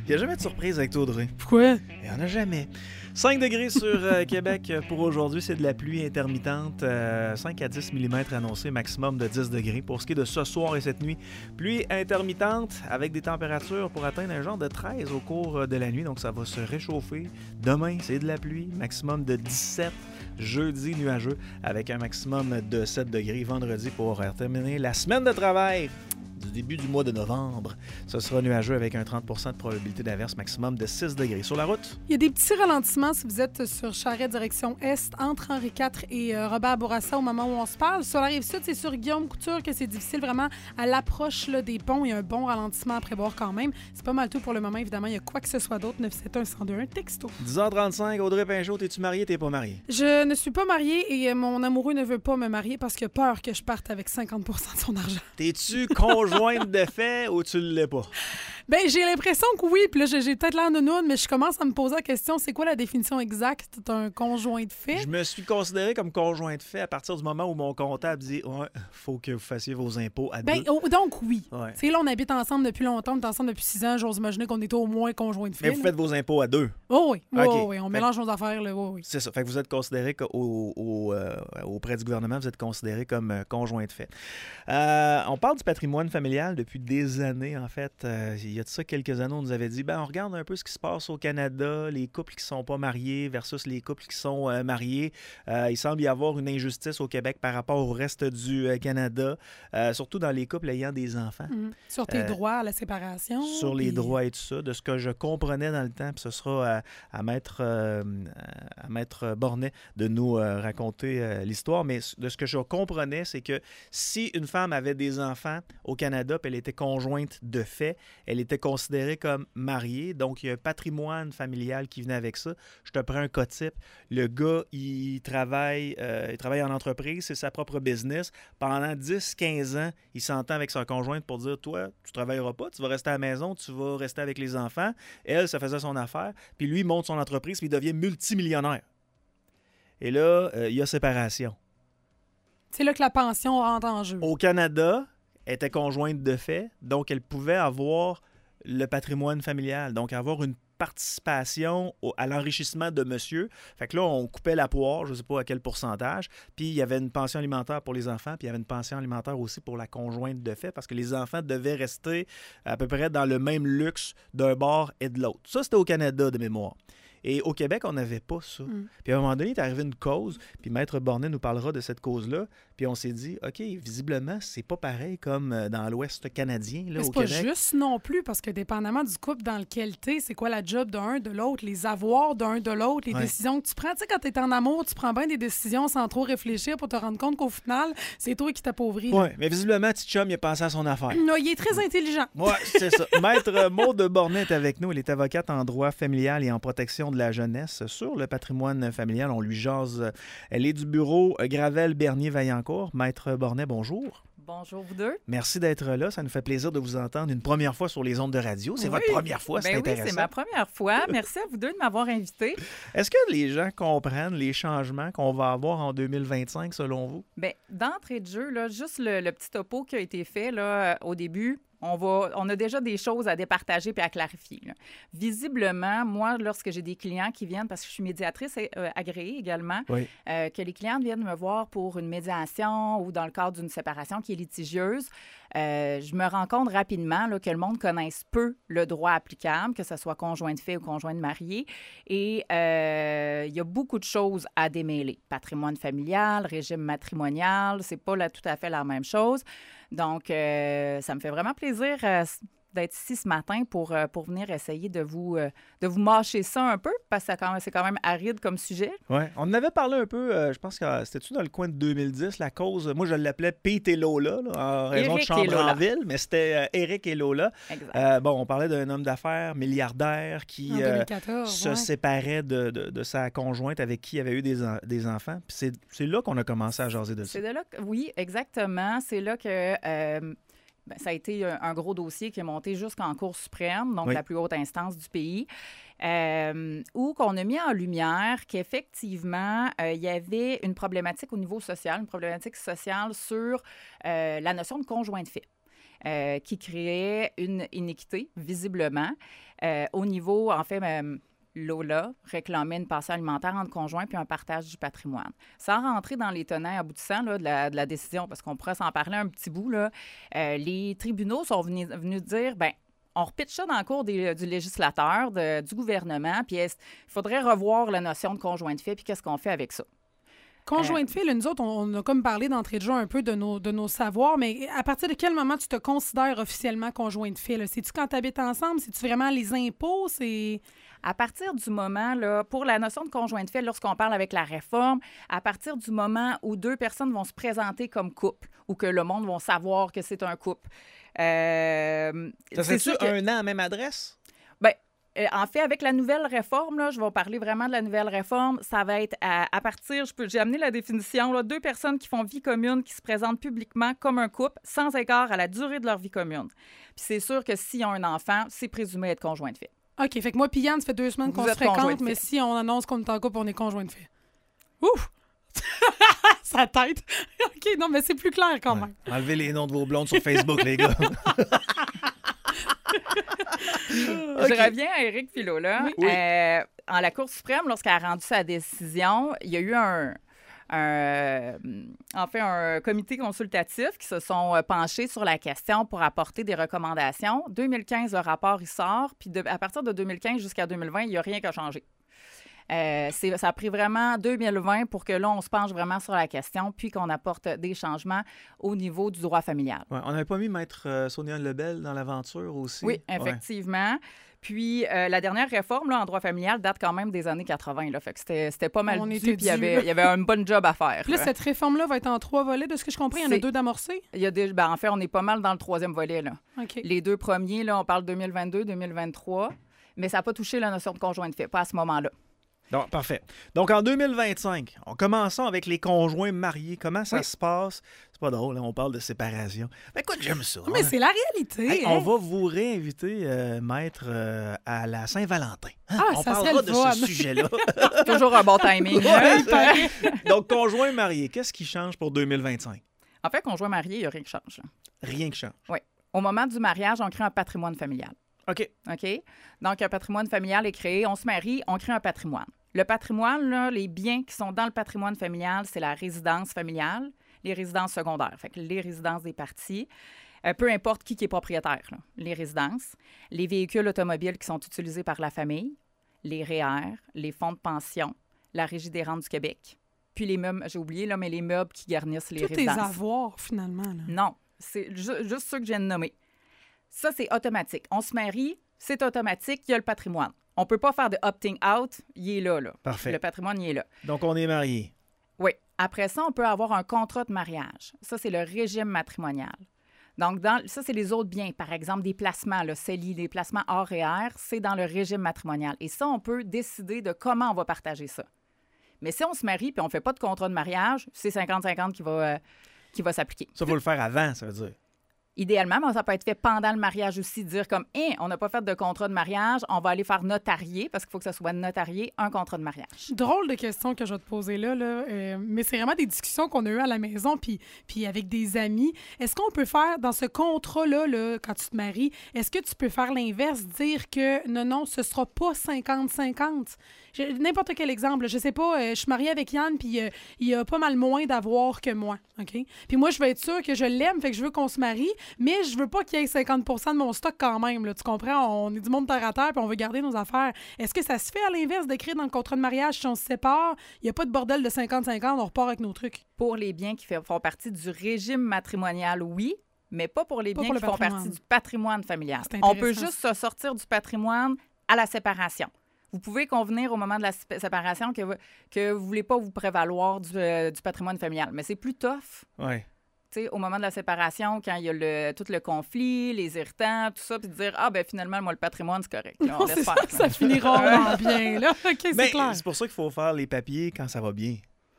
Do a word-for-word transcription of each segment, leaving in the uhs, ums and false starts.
Il n'y a jamais de surprise avec toi, Audrey. Pourquoi? Il n'y en a jamais. cinq degrés sur euh, Québec pour aujourd'hui. C'est de la pluie intermittente. Euh, cinq à dix millimètres annoncés, maximum de dix degrés. Pour ce qui est de ce soir et cette nuit, pluie intermittente avec des températures pour atteindre un genre de treize au cours de la nuit. Donc, ça va se réchauffer. Demain, c'est de la pluie. Maximum de dix-sept. Jeudi, nuageux avec un maximum de sept degrés. Vendredi, pour terminer la semaine de travail du début du mois de novembre, ce sera nuageux avec un trente pour cent de probabilité d'averse, maximum de six degrés. Sur la route? Il y a des petits ralentissements si vous êtes sur Charest, direction Est, entre Henri quatre et euh, Robert Bourassa au moment où on se parle. Sur la Rive-Sud, c'est sur Guillaume Couture que c'est difficile vraiment à l'approche là, des ponts. Il y a un bon ralentissement à prévoir quand même. C'est pas mal tout pour le moment, évidemment. Il y a quoi que ce soit d'autre. neuf sept un, un zéro deux un, texto. dix heures trente-cinq, Audrey Pinchot, t'es-tu mariée, t'es pas mariée? Je ne suis pas mariée et mon amoureux ne veut pas me marier parce qu'il a peur que je parte avec cinquante pour cent de son argent. T'es-tu conjointe de fait ou tu l'es pas? Ben j'ai l'impression que oui, puis là j'ai, j'ai peut-être l'air nounoune, mais je commence à me poser la question, c'est quoi la définition exacte d'un conjoint de fait? Je me suis considéré comme conjoint de fait à partir du moment où mon comptable dit « Ouais, faut que vous fassiez vos impôts à ben, deux. oh, » Donc oui. Ouais. Tu sais, là on habite ensemble depuis longtemps, on est ensemble depuis six ans, j'ose imaginer qu'on est au moins conjoint de fait. Mais vous faites vos impôts à deux. Oh oui, oh, Okay. oui, on Fait... mélange nos affaires, là, oh, oui. C'est ça. Fait que vous êtes considéré au, au, euh, auprès du gouvernement, vous êtes considéré comme euh, conjoint de fait. Euh, on parle du patrimoine familial depuis des années, en fait. Euh, il y a de ça quelques années, on nous avait dit, ben on regarde un peu ce qui se passe au Canada, les couples qui sont pas mariés versus les couples qui sont euh, mariés. Euh, il semble y avoir une injustice au Québec par rapport au reste du euh, Canada, euh, surtout dans les couples ayant des enfants. Mmh. Sur tes Euh, droits à la séparation. Sur les puis... droits et tout ça, de ce que je comprenais dans le temps, puis ce sera à, à, maître, euh, à maître Bornet de nous euh, raconter euh, l'histoire, mais de ce que je comprenais, c'est que si une femme avait des enfants au Canada, puis elle était conjointe de fait, elle était considérée comme mariée, donc il y a un patrimoine familial qui venait avec ça. Je te prends un cas type. Le gars, il travaille, euh, il travaille en entreprise, c'est sa propre business. Pendant dix à quinze ans, il s'entend avec sa conjointe pour dire, toi, tu travailleras pas, tu vas rester à la maison, tu vas rester avec les enfants. Elle, ça faisait son affaire. Puis lui, il monte son entreprise, puis il devient multimillionnaire. Et là, euh, il y a séparation. C'est là que la pension rentre en jeu. Au Canada, elle était conjointe de fait, donc elle pouvait avoir le patrimoine familial, donc avoir une participation au, à l'enrichissement de monsieur. Fait que là, on coupait la poire, je ne sais pas à quel pourcentage, puis il y avait une pension alimentaire pour les enfants, puis il y avait une pension alimentaire aussi pour la conjointe de fait, parce que les enfants devaient rester à peu près dans le même luxe d'un bord et de l'autre. Ça, c'était au Canada, de mémoire. Et au Québec, on n'avait pas ça. Mm. Puis à un moment donné, il est arrivé une cause, puis Maître Bornet nous parlera de cette cause-là, puis on s'est dit, OK, visiblement, c'est pas pareil comme dans l'Ouest canadien, là, mais au c'est Québec. C'est pas juste non plus, parce que dépendamment du couple dans lequel t'es, c'est quoi la job d'un, de l'autre, les avoirs d'un, de l'autre, les ouais. décisions que tu prends. Tu sais, quand t'es en amour, tu prends bien des décisions sans trop réfléchir pour te rendre compte qu'au final, c'est toi qui t'appauvris. Oui, mais visiblement, petit chum, il a pensé à son affaire. Non, il est très intelligent. Oui, c'est ça. Maître Maude Bornet est avec nous. Elle est avocate en droit familial et en protection de la jeunesse. Sur le patrimoine familial, on lui jase. Elle est du bureau Gravel-Bernier-Vaillancourt. Maître Bornet, bonjour. Bonjour vous deux. Merci d'être là. Ça nous fait plaisir de vous entendre une première fois sur les ondes de radio. C'est oui. votre première fois, c'est ben intéressant. Oui, c'est ma première fois. Merci à vous deux de m'avoir invité. Est-ce que les gens comprennent les changements qu'on va avoir en deux mille vingt-cinq, selon vous? Bien, d'entrée de jeu, là, juste le, le petit topo qui a été fait là, au début, On, va, on a déjà des choses à départager puis à clarifier. Là. Visiblement, moi, lorsque j'ai des clients qui viennent, parce que je suis médiatrice euh, agréée également, oui. euh, que les clients viennent me voir pour une médiation ou dans le cadre d'une séparation qui est litigieuse, euh, je me rends compte rapidement là, que le monde connaisse peu le droit applicable, que ce soit conjoint de fait ou conjoint de marié. Et euh, il y a beaucoup de choses à démêler. Patrimoine familial, régime matrimonial, c'est pas là tout à fait la même chose. Donc, euh, ça me fait vraiment plaisir euh, d'être ici ce matin pour, euh, pour venir essayer de vous, euh, de vous mâcher ça un peu, parce que c'est quand même aride comme sujet. Oui, on en avait parlé un peu, euh, je pense que euh, c'était-tu dans le coin de deux mille dix, la cause, moi je l'appelais Pete et Lola, là, en raison Éric de chambre en ville, mais c'était euh, Éric et Lola. Euh, bon, on parlait d'un homme d'affaires milliardaire qui en deux mille quatorze, euh, se ouais. séparait de, de, de sa conjointe avec qui il avait eu des, en, des enfants. Puis c'est, c'est là qu'on a commencé à jaser de ça. C'est de là que, oui, exactement. C'est là que... Euh, ben, ça a été un, un gros dossier qui est monté jusqu'en Cour suprême, donc oui. la plus haute instance du pays, euh, où qu'on a mis en lumière qu'effectivement, euh, il y avait une problématique au niveau social, une problématique sociale sur euh, la notion de conjoint de fait. euh, qui créait une iniquité, visiblement, euh, au niveau, en fait, euh, Lola réclamait une pension alimentaire entre conjoints puis un partage du patrimoine. Sans rentrer dans les tenants aboutissants là, de, la, de la décision, parce qu'on pourrait s'en parler un petit bout, là, euh, les tribunaux sont venus, venus dire, bien, on repitche ça dans le cours des, du législateur, de, du gouvernement, puis il faudrait revoir la notion de conjoint de fait, puis qu'est-ce qu'on fait avec ça? Conjoint de fait, là, nous autres, on, on a comme parlé d'entrée de jeu un peu de nos, de nos savoirs, mais à partir de quel moment tu te considères officiellement conjoint de fait? C'est-tu quand tu habites ensemble? C'est-tu vraiment les impôts? C'est... À partir du moment, là, pour la notion de conjoint de fait, lorsqu'on parle avec la réforme, à partir du moment où deux personnes vont se présenter comme couple ou que le monde va savoir que c'est un couple. Euh, ça serait-tu que... un an à même adresse? Bien, en fait, avec la nouvelle réforme, là, je vais parler vraiment de la nouvelle réforme, ça va être à, à partir, je peux, j'ai amené la définition, là, deux personnes qui font vie commune, qui se présentent publiquement comme un couple, sans égard à la durée de leur vie commune. Puis c'est sûr que s'ils ont un enfant, c'est présumé être conjoint de fait. OK, fait que moi puis Yann, ça fait deux semaines qu'on se fréquente, mais si on annonce qu'on est en couple, on est conjoint de fait. Ouf! Sa tête! OK, non, mais c'est plus clair quand même. Ouais. Enlevez les noms de vos blondes sur Facebook, les gars. Je okay. reviens à Éric Filot, là. Oui. Euh, en la Cour suprême, lorsqu'elle a rendu sa décision, il y a eu un... Un, en fait, un comité consultatif qui se sont penchés sur la question pour apporter des recommandations. deux mille quinze, le rapport, il sort, puis de, à partir de deux mille quinze jusqu'à deux mille vingt, il n'y a rien qui a changé. Euh, c'est, ça a pris vraiment deux mille vingt pour que là, on se penche vraiment sur la question, puis qu'on apporte des changements au niveau du droit familial. Ouais, on n'avait pas mis Maître euh, Sonia Lebel dans l'aventure aussi? Oui, effectivement. Ouais. Puis, euh, la dernière réforme là, en droit familial date quand même des années quatre-vingt. Là, fait que c'était, c'était pas mal dû, puis il y avait, y avait un bon job à faire. Puis là, cette réforme-là va être en trois volets, de ce que je comprends. Il y en a deux d'amorcés? Il y a des, ben, en fait, on est pas mal dans le troisième volet. Là. Okay. Les deux premiers, là, on parle deux mille vingt-deux deux mille vingt-trois, mais ça n'a pas touché la notion de conjoint de fait, pas à ce moment-là. Donc, parfait. Donc, en deux mille vingt-cinq, en commençant avec les conjoints mariés, comment ça oui. se passe? C'est pas drôle, hein? On parle de séparation. Mais écoute, j'aime ça. Mais hein? C'est la réalité. Hey, hein? On va vous réinviter, euh, maître, euh, à la Saint-Valentin. Hein? Ah, on ça parlera de fun. Ce sujet-là. Toujours un bon timing. Ouais, donc, conjoint marié, qu'est-ce qui change pour deux mille vingt-cinq? En fait, conjoint marié, il n'y a rien qui change. Là. Rien qui change? Oui. Au moment du mariage, on crée un patrimoine familial. OK. OK? Donc, un patrimoine familial est créé. On se marie, on crée un patrimoine. Le patrimoine, là, les biens qui sont dans le patrimoine familial, c'est la résidence familiale, les résidences secondaires, fait que les résidences des parties, euh, peu importe qui, qui est propriétaire, là, les résidences, les véhicules automobiles qui sont utilisés par la famille, les R E E R, les fonds de pension, la Régie des rentes du Québec, puis les meubles, j'ai oublié, là, mais les meubles qui garnissent les Tous résidences. Tous tes avoirs, finalement. Là. Non, c'est ju- juste ceux que je viens de nommer. Ça, c'est automatique. On se marie, c'est automatique, il y a le patrimoine. On ne peut pas faire de opting out, il est là, là. Parfait. Le patrimoine, il est là. Donc, on est mariés. Oui. Après ça, on peut avoir un contrat de mariage. Ça, c'est le régime matrimonial. Donc, dans, ça, c'est les autres biens. Par exemple, des placements, le C E L I, des placements hors R E E R, c'est dans le régime matrimonial. Et ça, on peut décider de comment on va partager ça. Mais si on se marie et on ne fait pas de contrat de mariage, c'est cinquante cinquante qui va, euh, qui va s'appliquer. Ça, il faut le faire avant, ça veut dire. Idéalement, mais ça peut être fait pendant le mariage aussi, dire comme hey, on n'a pas fait de contrat de mariage, on va aller faire notarier, parce qu'il faut que ça soit notarié, un contrat de mariage. Drôle de question que je vais te poser là, là euh, mais c'est vraiment des discussions qu'on a eues à la maison, puis, puis avec des amis. Est-ce qu'on peut faire, dans ce contrat-là, là, quand tu te maries, est-ce que tu peux faire l'inverse, dire que non, non, ce sera pas cinquante cinquante? Je, n'importe quel exemple, je sais pas, euh, je suis mariée avec Yann, puis euh, il a pas mal moins d'avoir que moi, OK? Puis moi, je veux être sûre que je l'aime, fait que je veux qu'on se marie, mais je veux pas qu'il y ait cinquante pour cent de mon stock quand même, là, tu comprends? On est du monde terre à terre, puis on veut garder nos affaires. Est-ce que ça se fait à l'inverse d'écrire dans le contrat de mariage si on se sépare, il n'y a pas de bordel de cinquante cinquante, on repart avec nos trucs? Pour les biens qui fait, font partie du régime matrimonial, oui, mais pas pour les pas biens pour qui le font partie du patrimoine familial. On peut juste se sortir du patrimoine à la séparation. Vous pouvez convenir au moment de la séparation que vous ne voulez pas vous prévaloir du, euh, du patrimoine familial, mais c'est plus tough. Oui. Tu sais, au moment de la séparation, quand il y a le, tout le conflit, les irritants, tout ça, puis de dire « Ah, ben finalement, moi, le patrimoine, c'est correct. Là, on non, laisse c'est faire. » ça, ça finira vraiment bien, là. OK, c'est ben, clair. C'est pour ça qu'il faut faire les papiers quand ça va bien.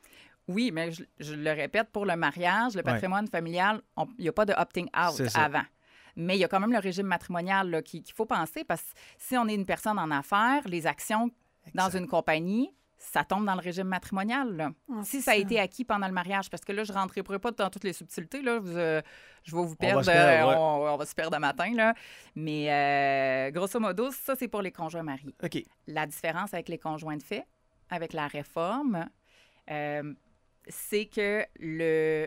Oui, mais je, je le répète, pour le mariage, le patrimoine ouais. familial, il n'y a pas de opting out avant. Mais il y a quand même le régime matrimonial là, qu'il, qu'il faut penser, parce que si on est une personne en affaires, les actions exact. Dans une compagnie, ça tombe dans le régime matrimonial. Là. Ah, si c'est ça a ça. été acquis pendant le mariage, parce que là, je ne rentrerai pas dans toutes les subtilités. Là, vous, euh, je vais vous perdre. On va se perdre, euh, ouais. on, on va se perdre un matin. Là. Mais euh, grosso modo, ça, c'est pour les conjoints mariés. OK. La différence avec les conjoints de fait, avec la réforme, euh, c'est que le,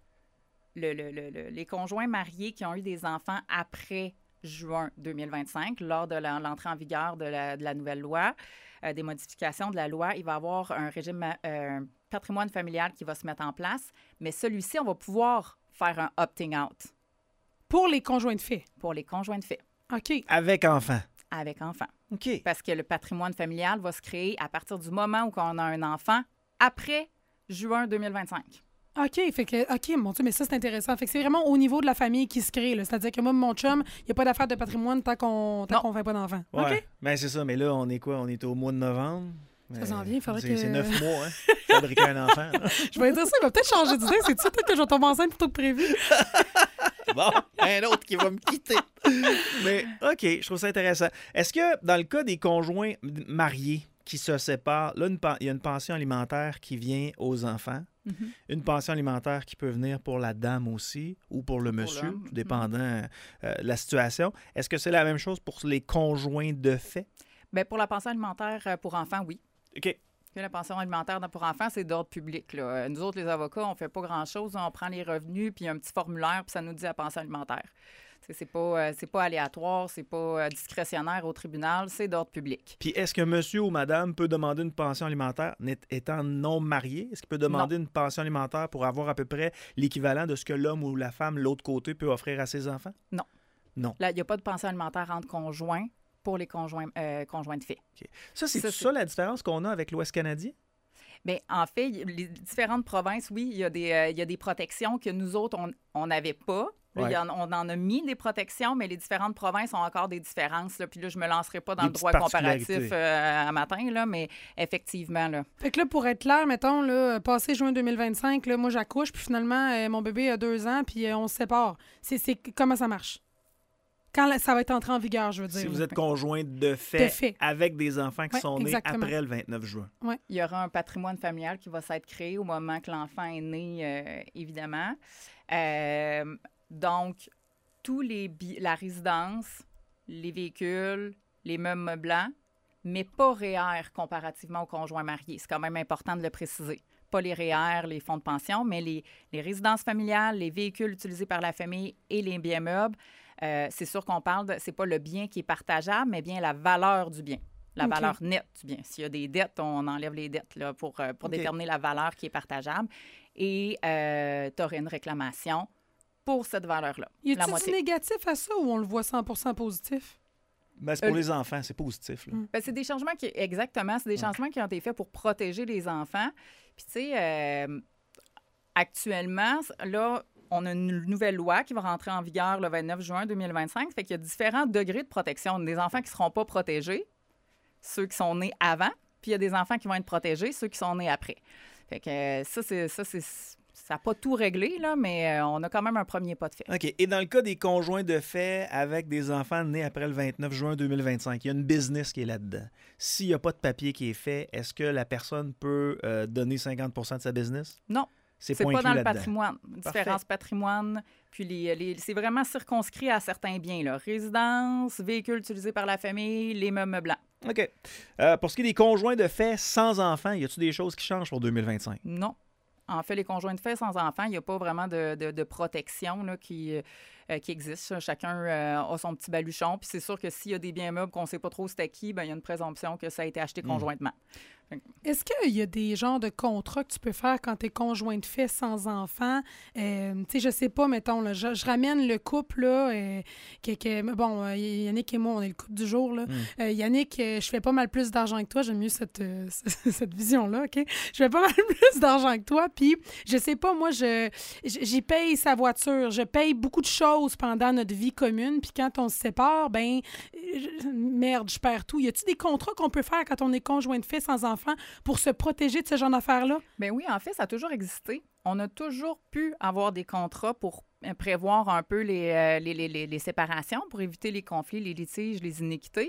le, le, le, le- les conjoints mariés qui ont eu des enfants après juin deux mille vingt-cinq, lors de la- l'entrée en vigueur de la, de la nouvelle loi, euh, des modifications de la loi, il va y avoir un régime ma- euh, patrimoine familial qui va se mettre en place, mais celui-ci, on va pouvoir faire un opting out Pour les conjoints de fait. pour les conjoints de fait OK. Avec enfant. avec enfants. OK. Parce que le patrimoine familial va se créer à partir du moment où on a un enfant après juin deux mille vingt-cinq. OK, fait que, OK, mon Dieu, mais ça, c'est intéressant. Fait que c'est vraiment au niveau de la famille qui se crée, là. C'est-à-dire que moi, mon chum, il n'y a pas d'affaire de patrimoine tant qu'on tant Non. qu'on fait pas d'enfants. Ouais. OK. Ben, c'est ça. Mais là, on est quoi? On est au mois de novembre. Ça s'en vient, il faudrait c'est, que- C'est neuf mois, hein? Fabriquer un enfant. là. Je vais dire ça, il va peut-être changer d'idée. C'est ça, peut-être que je vais tomber enceinte plutôt que prévu. Bon, un autre qui va me quitter. Mais OK, je trouve ça intéressant. Est-ce que dans le cas des conjoints mariés qui se séparent, là, une pen- il y a une pension alimentaire qui vient aux enfants, Mhm. une pension alimentaire qui peut venir pour la dame aussi ou pour le Pour monsieur, l'homme. tout dépendant euh, de la situation. Est-ce que c'est la même chose pour les conjoints de fait? Bien, pour la pension alimentaire euh, pour enfants, oui. OK. Que La pension alimentaire pour enfants, c'est d'ordre public. Là. Euh, Nous autres, les avocats, on fait pas grand-chose. On prend les revenus, puis un petit formulaire, puis ça nous dit la pension alimentaire. C'est c'est pas, euh, c'est pas aléatoire, c'est pas euh, discrétionnaire au tribunal, c'est d'ordre public. Puis est-ce que monsieur ou madame peut demander une pension alimentaire net- étant non marié? Est-ce qu'il peut demander une pension alimentaire pour avoir à peu près l'équivalent de ce que l'homme ou la femme, l'autre côté, peut offrir à ses enfants? Là, il n'y a pas de pension alimentaire entre conjoints pour les conjoints, euh, conjoints de fait. Ça, c'est Ça, ça, c'est- la différence qu'on a avec l'Ouest canadien? Bien, en fait, y- les différentes provinces, oui, il y, a des, euh, il y a des protections que nous autres, on n'avait pas. Là, Ouais. il y en- on en a mis des protections, mais les différentes provinces ont encore des différences. Là. Puis là, je me lancerai pas dans Des le droit petites comparatif particularités. euh, à matin, là, mais effectivement, là. Fait que là, pour être clair, mettons, là, passé juin deux mille vingt-cinq, là, moi, j'accouche, puis finalement, euh, mon bébé a deux ans, puis euh, on se sépare. C'est, c'est comment ça marche? Quand la- ça va être entré en vigueur, je veux dire. Si vous là. êtes conjoint de fait, De fait. avec des enfants qui Ouais, sont nés exactement. après le vingt-neuf juin. Il y aura un patrimoine familial qui va s'être créé au moment que l'enfant est né, euh, évidemment. Euh, donc, tous les bi- la résidence, les véhicules, les meubles meublants, mais pas R E E R comparativement aux conjoints mariés. C'est quand même important de le préciser. Pas les R E E R, les fonds de pension, mais les, les résidences familiales, les véhicules utilisés par la famille et les biens meubles. Euh, c'est sûr qu'on parle de, c'est pas le bien qui est partageable, mais bien la valeur du bien, la OK. valeur nette du bien. S'il y a des dettes, on enlève les dettes là, pour, euh, pour OK. déterminer la valeur qui est partageable. Et euh, tu aurais une réclamation pour cette valeur-là. Y la a-t-il du moitié. négatif à ça ou on le voit cent pour cent positif? Ben, c'est pour Euh, les enfants, c'est positif. Là. Mm. Ben, c'est des changements qui, exactement, c'est des changements qui ont été faits pour protéger les enfants. Puis, tu sais, euh, actuellement, là, on a une nouvelle loi qui va rentrer en vigueur le vingt-neuf juin deux mille vingt-cinq. Fait qu'il y a différents degrés de protection. Des enfants qui ne seront pas protégés, ceux qui sont nés avant, puis il y a des enfants qui vont être protégés, ceux qui sont nés après. Fait que euh, ça, c'est, ça, c'est, ça n'a pas tout réglé, là, mais euh, on a quand même un premier pas de fait. OK. Et dans le cas des conjoints de fait avec des enfants nés après le vingt-neuf juin deux mille vingt-cinq, il y a une business qui est là-dedans. S'il n'y a pas de papier qui est fait, est-ce que la personne peut euh, donner cinquante pour cent de sa business? Non. C'est, C'est pas pas inclus dans le là-dedans. patrimoine. Différence patrimoine. Puis les, les- c'est vraiment circonscrit à certains biens. Là. Résidence, véhicules utilisés par la famille, les meubles blancs. OK. Euh, pour ce qui est des conjoints de fait sans enfants, y a-t-il des choses qui changent pour deux mille vingt-cinq? Non. En fait, les conjoints de fait sans enfants, il n'y a pas vraiment de, de- de protection là, qui, euh, qui existe. Chacun euh, a son petit baluchon. Puis c'est sûr que s'il y a des biens meubles qu'on ne sait pas trop c'est à qui, ben, il y a une présomption que ça a été acheté Mm. conjointement. Est-ce qu'il y a des genres de contrats que tu peux faire quand tu es conjoint de fait sans enfant? Euh, tu sais, je sais pas, mettons, là, je, je ramène le couple, là, euh, que, que- bon, euh, Yannick et moi, on est le couple du jour, là. Mm. Euh, Yannick, euh, je fais pas mal plus d'argent que toi, j'aime mieux cette, euh, cette vision-là, OK? Je fais pas mal plus d'argent que toi, puis je sais pas, moi, je j'y paye sa voiture, je paye beaucoup de choses pendant notre vie commune, puis quand on se sépare, ben je- merde, je perds tout. Y a-t-il des contrats qu'on peut faire quand on est conjoint de fait sans enfant pour se protéger de ce genre d'affaires-là? Bien oui, en fait, ça a toujours existé. On a toujours pu avoir des contrats pour euh, prévoir un peu les, euh, les, les- les- les séparations, pour éviter les conflits, les litiges, les iniquités.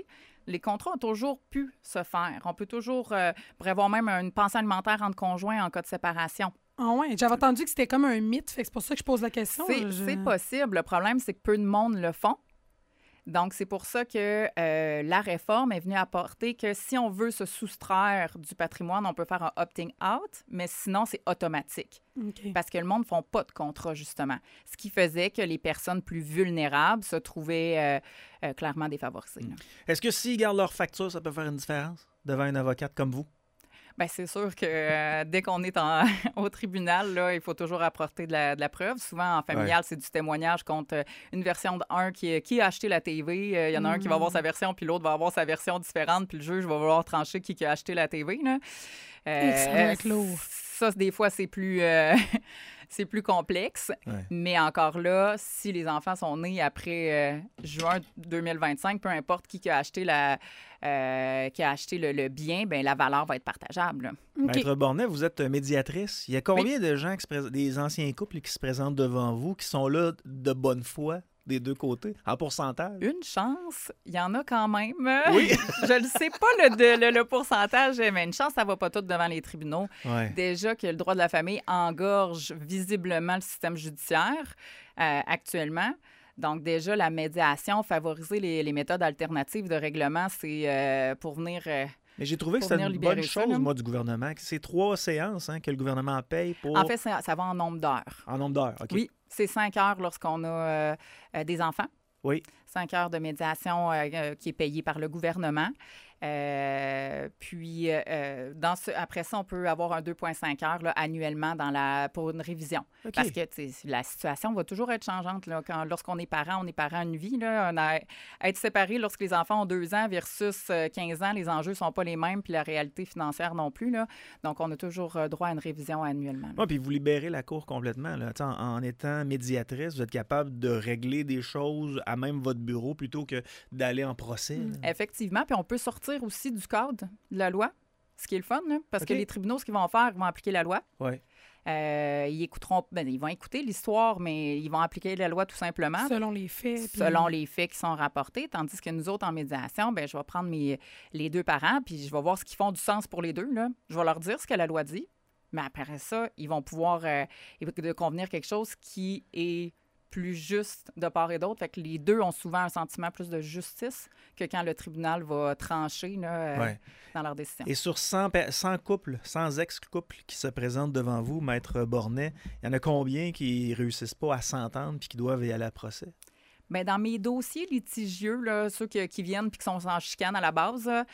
Les contrats ont toujours pu se faire. On peut toujours euh, prévoir même une pensée alimentaire entre conjoints en cas de séparation. Ah ouais, j'avais entendu que c'était comme un mythe, fait que c'est pour ça que je pose la question. C'est, je... c'est possible. Le problème, c'est que peu de monde le font. Donc, c'est pour ça que euh, la réforme est venue apporter que si on veut se soustraire du patrimoine, on peut faire un opting out, mais sinon, c'est automatique. Okay. Parce que le monde ne font pas de contrat, justement. Ce qui faisait que les personnes plus vulnérables se trouvaient euh, euh, clairement défavorisées. Là. Est-ce que s'ils gardent leur facture, ça peut faire une différence devant une avocate comme vous? Bien, c'est sûr que euh, dès qu'on est en, au tribunal, là, il faut toujours apporter de la, de la preuve. Souvent, en familial, ouais. c'est du témoignage contre une version d'un qui, qui a acheté la T V. Il euh, y en a mmh. un qui va avoir sa version, puis l'autre va avoir sa version différente, puis le juge va vouloir trancher qui, qui a acheté la T V. Là. Euh, euh, ça, des fois, c'est plus... Euh, c'est plus complexe, ouais. mais encore là, si les enfants sont nés après euh, juin deux mille vingt-cinq, peu importe qui, qui a acheté, la, euh, qui a acheté le, le bien, bien, la valeur va être partageable. Okay. Maître Bornet, vous êtes médiatrice. Il y a combien oui. de gens, qui se pré... des anciens couples qui se présentent devant vous, qui sont là de bonne foi des deux côtés, en pourcentage? Une chance, il y en a quand même. Oui. Je ne sais pas le, de, le, le pourcentage, mais une chance, ça ne va pas tout devant les tribunaux. Ouais. Déjà que le droit de la famille engorge visiblement le système judiciaire euh, actuellement. Donc, déjà, la médiation, favoriser les, les méthodes alternatives de règlement, c'est euh, pour venir... Euh, Mais j'ai trouvé que c'était une bonne chose, ça, moi, du gouvernement. C'est trois séances hein, que le gouvernement paye pour... En fait, ça, ça va en nombre d'heures. En nombre d'heures, OK. Oui, c'est cinq heures lorsqu'on a euh, euh, des enfants. Oui. Cinq heures de médiation euh, euh, qui est payée par le gouvernement. Euh, puis, euh, dans ce, après ça, on peut avoir un deux virgule cinq heures là, annuellement dans la, pour une révision. Okay. Parce que la situation va toujours être changeante. Là. Quand, lorsqu'on est parent, on est parent une vie. Là. On a, être séparé lorsque les enfants ont deux ans versus quinze ans, les enjeux ne sont pas les mêmes, puis la réalité financière non plus. Là. Donc, on a toujours droit à une révision annuellement. Oui, puis vous libérez la cour complètement. Là. En, en étant médiatrice, vous êtes capable de régler des choses à même votre bureau plutôt que d'aller en procès. Mmh. Effectivement, puis on peut sortir aussi du cadre de la loi, ce qui est le fun, là, parce okay. que les tribunaux, ce qu'ils vont faire, ils vont appliquer la loi. Ouais. Euh, ils écouteront, ben, ils vont écouter l'histoire, mais ils vont appliquer la loi tout simplement. Selon les faits. Puis... Selon les faits qui sont rapportés, tandis que nous autres, en médiation, ben, je vais prendre mes, les deux parents, puis je vais voir ce qui font du sens pour les deux. Là. Je vais leur dire ce que la loi dit, mais après ça, ils vont pouvoir euh, de convenir quelque chose qui est plus juste de part et d'autre. Fait que les deux ont souvent un sentiment plus de justice que quand le tribunal va trancher là, euh, ouais. dans leur décision. Et sur cent, cent couples, cent ex-couples qui se présentent devant vous, Maître Bornet, il y en a combien qui ne réussissent pas à s'entendre puis qui doivent y aller à procès? Bien, dans mes dossiers litigieux, là, ceux qui, qui viennent puis qui sont en chicane à la base, euh,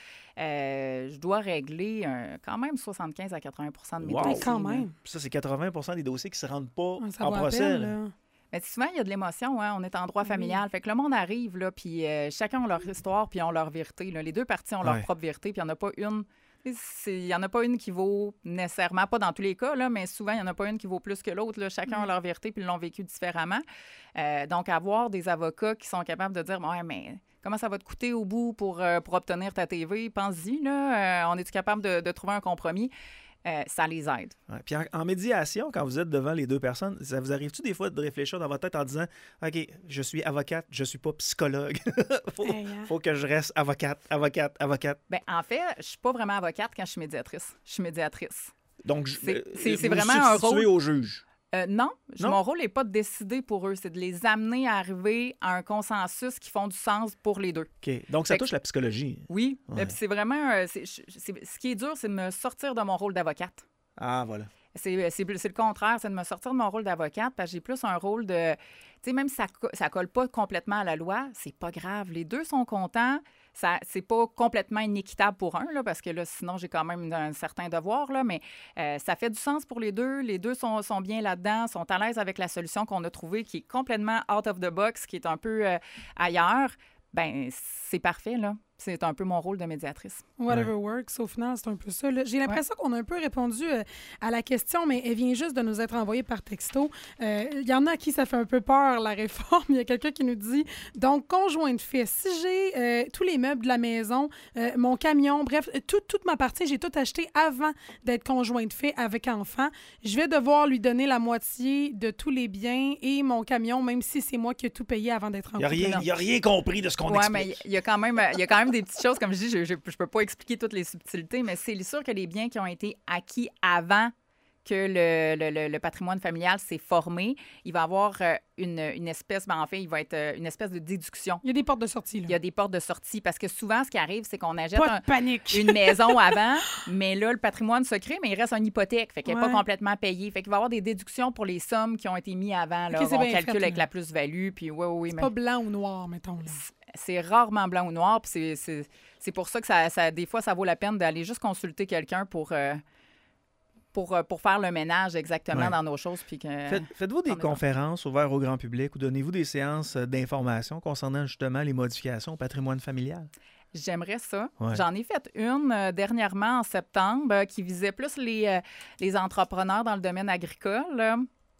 je dois régler euh, quand même soixante-quinze à quatre-vingts pour cent de mes wow. dossiers. Quand même. Ça, c'est quatre-vingts pour cent des dossiers qui ne se rendent pas ça en procès. Peine, là. Mais souvent, il y a de l'émotion. Hein? On est en droit familial. Oui. Fait que le monde arrive, là, puis euh, chacun a leur histoire, puis ont leur vérité. Là. Les deux parties ont leur ouais. propre vérité, puis il n'y en a pas une... Il n'y en a pas une qui vaut nécessairement, pas dans tous les cas, là, mais souvent, il n'y en a pas une qui vaut plus que l'autre. Là. Chacun oui. a leur vérité, puis ils l'ont vécu différemment. Euh, donc, avoir des avocats qui sont capables de dire « Ouais, mais comment ça va te coûter au bout pour, euh, pour obtenir ta T V? Pense-y, là. Euh, on est-tu capable de, de trouver un compromis? » Euh, ça les aide. Ouais. Puis en, en médiation, quand vous êtes devant les deux personnes, ça vous arrive-tu des fois de réfléchir dans votre tête en disant « OK, je suis avocate, je suis pas psychologue. faut, hey, hein? faut que je reste avocate, avocate, avocate. » Bien, en fait, je suis pas vraiment avocate quand je suis médiatrice. Je suis médiatrice. Donc, c'est, c'est, c'est vous vraiment un rôle au juge. Euh, non, non, mon rôle n'est pas de décider pour eux, c'est de les amener à arriver à un consensus qui font du sens pour les deux. OK. Donc, ça fait touche que, la psychologie. Oui. Ouais. Puis c'est vraiment... Euh, c'est, c'est, ce qui est dur, c'est de me sortir de mon rôle d'avocate. Ah, voilà. C'est, c'est, c'est le contraire, c'est de me sortir de mon rôle d'avocate parce que j'ai plus un rôle de... Tu sais, même si ça ne colle pas complètement à la loi, c'est pas grave. Les deux sont contents. Ça, c'est pas complètement inéquitable pour un, là, parce que là, sinon, j'ai quand même un certain devoir, là, mais euh, ça fait du sens pour les deux. Les deux sont, sont bien là-dedans, sont à l'aise avec la solution qu'on a trouvée, qui est complètement out of the box, qui est un peu euh, ailleurs. Bien, c'est parfait, là. C'est un peu mon rôle de médiatrice. Whatever ouais. works, au final, c'est un peu ça. Là. J'ai l'impression ouais. qu'on a un peu répondu euh, à la question, mais elle vient juste de nous être envoyée par texto. Il euh, y en a à qui ça fait un peu peur, la réforme. Il y a quelqu'un qui nous dit, donc, conjoint de fait, si j'ai euh, tous les meubles de la maison, euh, mon camion, bref, tout, toute ma partie, j'ai tout acheté avant d'être conjoint de fait avec enfant, je vais devoir lui donner la moitié de tous les biens et mon camion, même si c'est moi qui ai tout payé avant d'être en couple. Il n'a rien compris de ce qu'on ouais, explique. Mais il y a quand même, il y a quand même même des petites choses, comme je dis, je ne peux pas expliquer toutes les subtilités, mais c'est sûr que les biens qui ont été acquis avant que le, le, le, le patrimoine familial s'est formé, il va avoir euh, une, une espèce, ben en fait, il va être euh, une espèce de déduction. Il y a des portes de sortie, là. Il y a des portes de sortie, parce que souvent, ce qui arrive, c'est qu'on achète Pas un, de panique. une maison avant, mais là, le patrimoine se crée, mais il reste une hypothèque, fait qu'elle n'est Ouais. pas complètement payée. Fait qu'il va y avoir des déductions pour les sommes qui ont été mises avant. Là. Ok, c'est On bien calcule fait, avec là. la plus-value, puis oui, oui, oui. C'est mais pas blanc ou noir, mettons. Là. c'est rarement blanc ou noir, puis c'est, c'est, c'est pour ça que ça, ça, des fois, ça vaut la peine d'aller juste consulter quelqu'un pour... Euh, Pour, pour faire le ménage exactement Ouais. dans nos choses. Puis que, Faites, faites-vous des on est bon. conférences ouvertes au grand public ou donnez-vous des séances d'information concernant justement les modifications au patrimoine familial? J'aimerais ça. Ouais. J'en ai fait une euh, dernièrement en septembre euh, qui visait plus les, euh, les entrepreneurs dans le domaine agricole. là.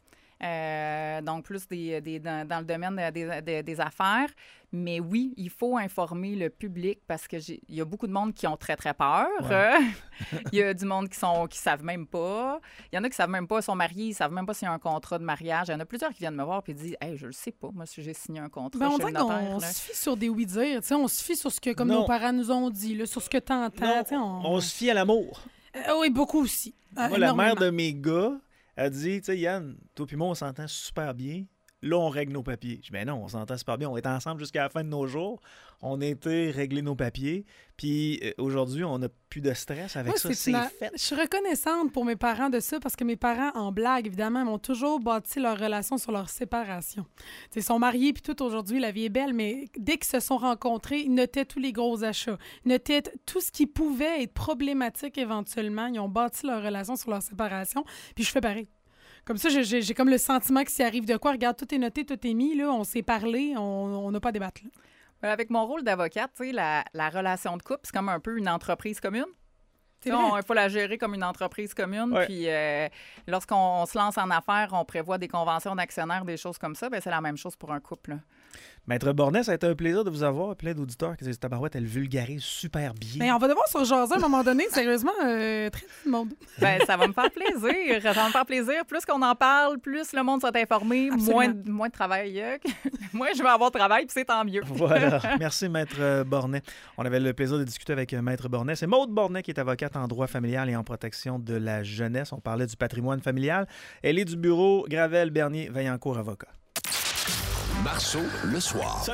Euh, donc, plus des, des, dans, dans le domaine des, des, des affaires. Mais oui, il faut informer le public parce qu'il y a beaucoup de monde qui ont très, très peur. Ouais. Il y a du monde qui sont qui savent même pas. Il y en a qui savent même pas, ils sont mariés, ils savent même pas s'il y a un contrat de mariage. Il y en a plusieurs qui viennent me voir et disent « Hey, je le sais pas, moi, si j'ai signé un contrat Ben, on chez dirait le notaire. qu'on là. se fie sur des oui-dire. tu sais, On se fie sur ce que, comme Non. nos parents nous ont dit, là, sur ce que tu entends. Non, On... on se fie à l'amour. Euh, oui, beaucoup aussi. Euh, Moi, la énormément. mère de mes gars a dit, tu sais, Yann, toi puis moi, on s'entend super bien. Là, on règle nos papiers. Je dis, ben non, on s'entend super bien. On est ensemble jusqu'à la fin de nos jours. On a été régler nos papiers. Puis euh, aujourd'hui, on n'a plus de stress avec Moi, ça. c'est C'est une- fait. Je suis reconnaissante pour mes parents de ça parce que mes parents, en blague, évidemment, m'ont toujours bâti leur relation sur leur séparation. T'sais, ils sont mariés puis tout aujourd'hui, la vie est belle, mais dès qu'ils se sont rencontrés, ils notaient tous les gros achats. Ils notaient t- tout ce qui pouvait être problématique éventuellement. Ils ont bâti leur relation sur leur séparation. Puis je fais pareil. Comme ça, j'ai, j'ai- j'ai comme le sentiment que s'il arrive de quoi, regarde, tout est noté, tout est mis, là, on s'est parlé, on n'a pas à débattre. Là. Euh, Avec mon rôle d'avocate, tu sais, la, la relation de couple, c'est comme un peu une entreprise commune. C'est Tu sais, vrai. on- Il faut la gérer comme une entreprise commune. Ouais. Puis euh, lorsqu'on on se lance en affaires, on prévoit des conventions d'actionnaires, des choses comme ça. Bien, c'est la même chose pour un couple. là. Maître Bornet, ça a été un plaisir de vous avoir. Plein d'auditeurs qui disent Tabarouette, elle vulgarise super bien. Mais on va devoir se rejaser à un moment donné, sérieusement, euh, très tout le monde. Ben, ça va me faire plaisir. Ça va me faire plaisir. Plus qu'on en parle, plus le monde sera informé, Absolument. moins, de- moins de travail. euh, Moins je vais avoir de travail, puis c'est tant mieux. Voilà. Merci, Maître euh, Bornet. On avait le plaisir de discuter avec euh, Maître Bornet. C'est Maude Bornet qui est avocate en droit familial et en protection de la jeunesse. On parlait du patrimoine familial. Elle est du bureau Gravel, Bernier, Vaillancourt, avocat. Marceau, le soir.